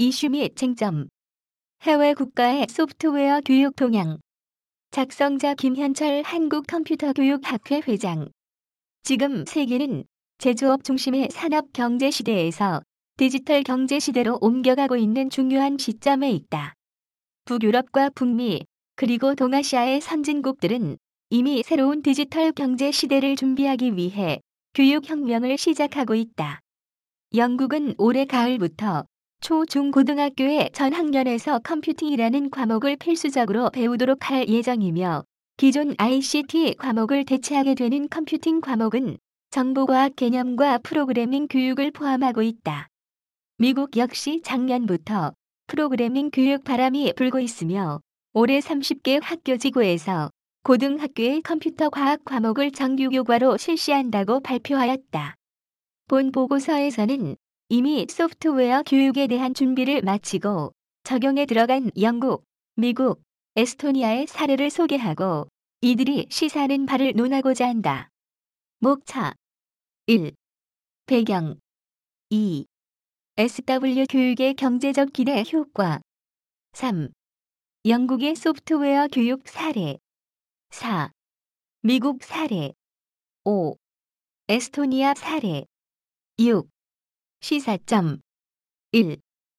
이슈 및 쟁점. 해외 국가의 소프트웨어 교육 동향. 작성자 김현철 한국컴퓨터교육학회 회장. 지금 세계는 제조업 중심의 산업 경제 시대에서 디지털 경제 시대로 옮겨가고 있는 중요한 시점에 있다. 북유럽과 북미, 그리고 동아시아의 선진국들은 이미 새로운 디지털 경제 시대를 준비하기 위해 교육혁명을 시작하고 있다. 영국은 올해 가을부터 초, 중, 고등학교의 전 학년에서 컴퓨팅이라는 과목을 필수적으로 배우도록 할 예정이며 기존 ICT 과목을 대체하게 되는 컴퓨팅 과목은 정보과학 개념과 프로그래밍 교육을 포함하고 있다. 미국 역시 작년부터 프로그래밍 교육 바람이 불고 있으며 올해 30개 학교 지구에서 고등학교의 컴퓨터 과학 과목을 정규 교과로 실시한다고 발표하였다. 본 보고서에서는 이미 소프트웨어 교육에 대한 준비를 마치고 적용에 들어간 영국, 미국, 에스토니아의 사례를 소개하고 이들이 시사하는 바를 논하고자 한다. 목차 1. 배경 2. SW 교육의 경제적 기대 효과 3. 영국의 소프트웨어 교육 사례 4. 미국 사례 5. 에스토니아 사례 6. 시사점 1.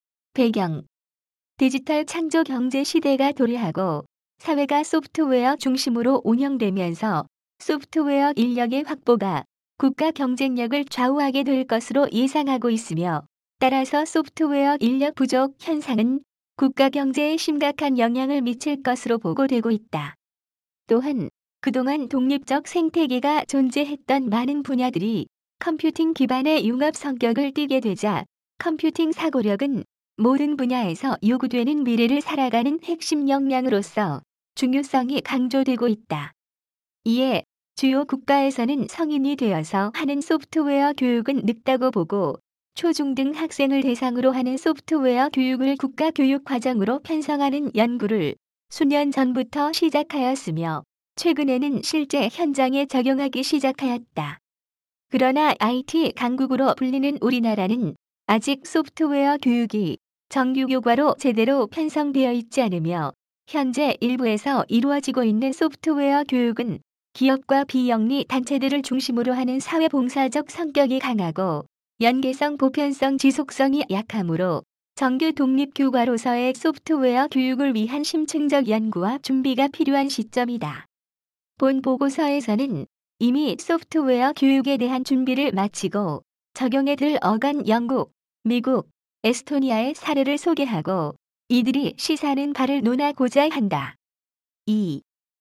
배경. 디지털 창조 경제 시대가 도래하고 사회가 소프트웨어 중심으로 운영되면서 소프트웨어 인력의 확보가 국가 경쟁력을 좌우하게 될 것으로 예상하고 있으며 따라서 소프트웨어 인력 부족 현상은 국가 경제에 심각한 영향을 미칠 것으로 보고되고 있다. 또한 그동안 독립적 생태계가 존재했던 많은 분야들이 컴퓨팅 기반의 융합 성격을 띠게 되자 컴퓨팅 사고력은 모든 분야에서 요구되는 미래를 살아가는 핵심 역량으로서 중요성이 강조되고 있다. 이에 주요 국가에서는 성인이 되어서 하는 소프트웨어 교육은 늙다고 보고 초중등 학생을 대상으로 하는 소프트웨어 교육을 국가교육과정으로 편성하는 연구를 수년 전부터 시작하였으며 최근에는 실제 현장에 적용하기 시작하였다. 그러나 IT 강국으로 불리는 우리나라는 아직 소프트웨어 교육이 정규 교과로 제대로 편성되어 있지 않으며 현재 일부에서 이루어지고 있는 소프트웨어 교육은 기업과 비영리 단체들을 중심으로 하는 사회봉사적 성격이 강하고 연계성, 보편성, 지속성이 약하므로 정규 독립 교과로서의 소프트웨어 교육을 위한 심층적 연구와 준비가 필요한 시점이다. 본 보고서에서는 이미 소프트웨어 교육에 대한 준비를 마치고 적용에 들어간 영국, 미국, 에스토니아의 사례를 소개하고 이들이 시사하는 바를 논하고자 한다. 2.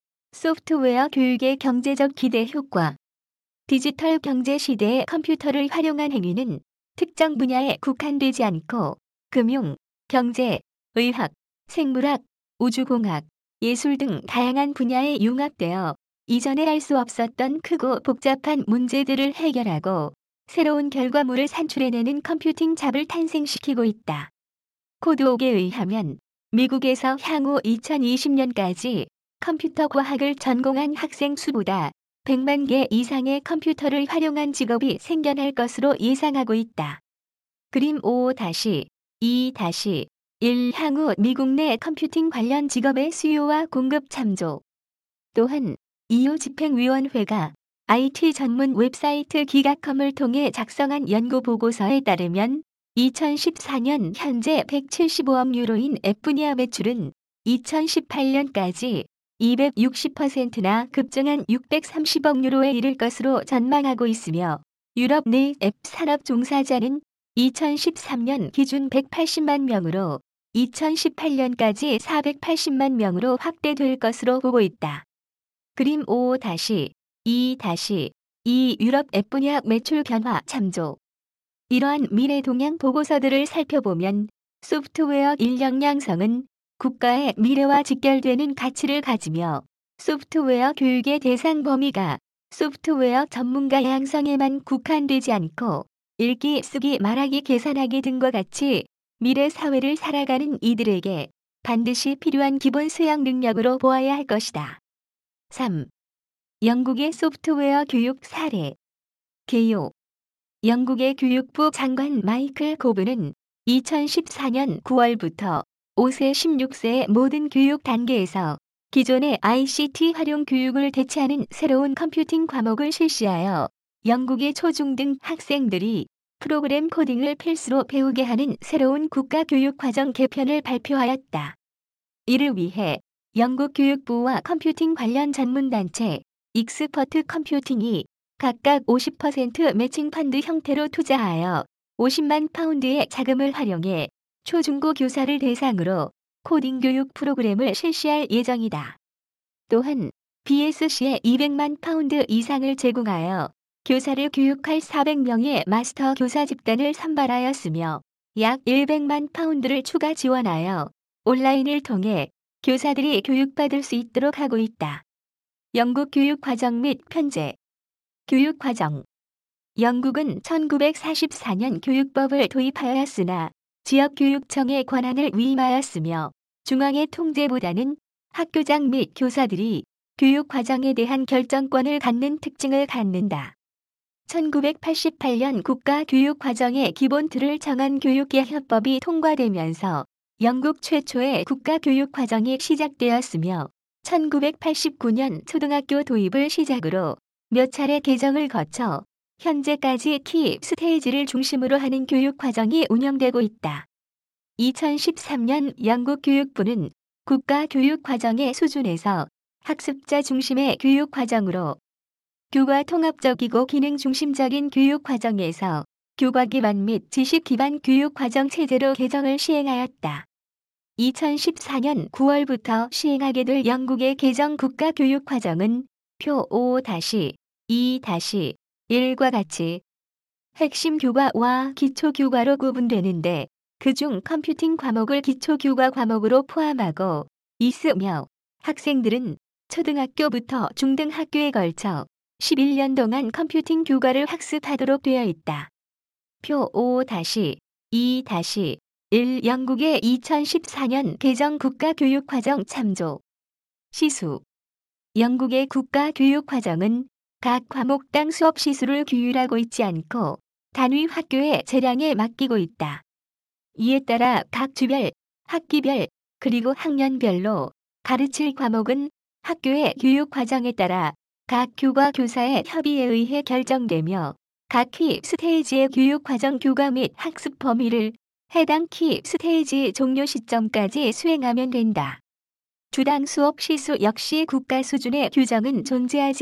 소프트웨어 교육의 경제적 기대 효과. 디지털 경제 시대에 컴퓨터를 활용한 행위는 특정 분야에 국한되지 않고 금융, 경제, 의학, 생물학, 우주공학, 예술 등 다양한 분야에 융합되어 이전에 할 수 없었던 크고 복잡한 문제들을 해결하고 새로운 결과물을 산출해내는 컴퓨팅 잡을 탄생시키고 있다. 코드옥에 의하면 미국에서 향후 2020년까지 컴퓨터 과학을 전공한 학생 수보다 100만 개 이상의 컴퓨터를 활용한 직업이 생겨날 것으로 예상하고 있다. 그림 5-2-1 향후 미국 내 컴퓨팅 관련 직업의 수요와 공급 참조. 또한 EU 집행위원회가 IT 전문 웹사이트 기가컴을 통해 작성한 연구 보고서에 따르면 2014년 현재 175억 유로인 앱 분야 매출은 2018년까지 260%나 급증한 630억 유로에 이를 것으로 전망하고 있으며 유럽 내 앱 산업 종사자는 2013년 기준 180만 명으로 2018년까지 480만 명으로 확대될 것으로 보고 있다. 그림 5-2-2 유럽 앱 분야 매출 변화 참조. 이러한 미래 동향 보고서들을 살펴보면 소프트웨어 인력 양성은 국가의 미래와 직결되는 가치를 가지며 소프트웨어 교육의 대상 범위가 소프트웨어 전문가 양성에만 국한되지 않고 읽기, 쓰기, 말하기, 계산하기 등과 같이 미래 사회를 살아가는 이들에게 반드시 필요한 기본 수양 능력으로 보아야 할 것이다. 3. 영국의 소프트웨어 교육 사례. 개요. 영국의 교육부 장관 마이클 고브는 2014년 9월부터 5세 16세의 모든 교육 단계에서 기존의 ICT 활용 교육을 대체하는 새로운 컴퓨팅 과목을 실시하여 영국의 초중등 학생들이 프로그램 코딩을 필수로 배우게 하는 새로운 국가교육과정 개편을 발표하였다. 이를 위해 영국 교육부와 컴퓨팅 관련 전문단체 익스퍼트 컴퓨팅이 각각 50% 매칭 펀드 형태로 투자하여 50만 파운드의 자금을 활용해 초중고 교사를 대상으로 코딩 교육 프로그램을 실시할 예정이다. 또한 BSC에 200만 파운드 이상을 제공하여 교사를 교육할 400명의 마스터 교사 집단을 선발하였으며 약 100만 파운드를 추가 지원하여 온라인을 통해 교사들이 교육받을 수 있도록 하고 있다. 영국 교육과정 및 편제. 교육과정. 영국은 1944년 교육법을 도입하였으나 지역교육청의 권한을 위임하였으며 중앙의 통제보다는 학교장 및 교사들이 교육과정에 대한 결정권을 갖는 특징을 갖는다. 1988년 국가교육과정의 기본 틀을 정한 교육개혁법이 통과되면서 영국 최초의 국가교육과정이 시작되었으며 1989년 초등학교 도입을 시작으로 몇 차례 개정을 거쳐 현재까지 키 스테이지를 중심으로 하는 교육과정이 운영되고 있다. 2013년 영국 교육부는 국가교육과정의 수준에서 학습자 중심의 교육과정으로 교과 통합적이고 기능 중심적인 교육과정에서 교과 기반 및 지식 기반 교육과정 체제로 개정을 시행하였다. 2014년 9월부터 시행하게 될 영국의 개정 국가교육과정은 표 5-2-1과 같이 핵심 교과와 기초교과로 구분되는데 그중 컴퓨팅 과목을 기초교과 과목으로 포함하고 있으며 학생들은 초등학교부터 중등학교에 걸쳐 11년 동안 컴퓨팅 교과를 학습하도록 되어 있다. 표 5-2-1 영국의 2014년 개정 국가교육과정 참조. 시수. 영국의 국가교육과정은 각 과목당 수업 시수를 규율하고 있지 않고 단위 학교의 재량에 맡기고 있다. 이에 따라 각 주별, 학기별, 그리고 학년별로 가르칠 과목은 학교의 교육과정에 따라 각 교과 교사의 협의에 의해 결정되며 각 키 스테이지의 교육과정 교과 및 학습 범위를 해당 키 스테이지 종료 시점까지 수행하면 된다. 주당 수업 시수 역시 국가 수준의 규정은 존재하지